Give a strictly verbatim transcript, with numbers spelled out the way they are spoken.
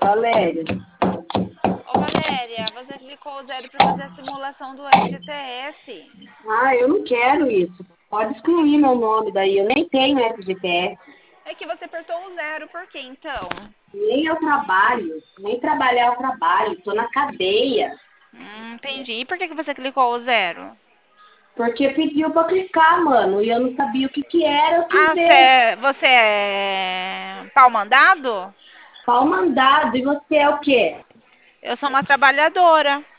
Valéria. Ô, Valéria, você clicou o zero para fazer a simulação do F G T S. Ah, eu não quero isso. Pode excluir meu nome daí. Eu nem tenho F G T S. É que você apertou o zero, por quê, então? Nem eu trabalho. Nem trabalhar eu trabalho. Tô na cadeia. Hum, entendi. E por que, que você clicou o zero? Porque pediu pra clicar, mano. E eu não sabia o que que era. Eu quis Ah, ver. cê, você é pau mandado? Pau mandado. E você é o quê? Eu sou uma trabalhadora.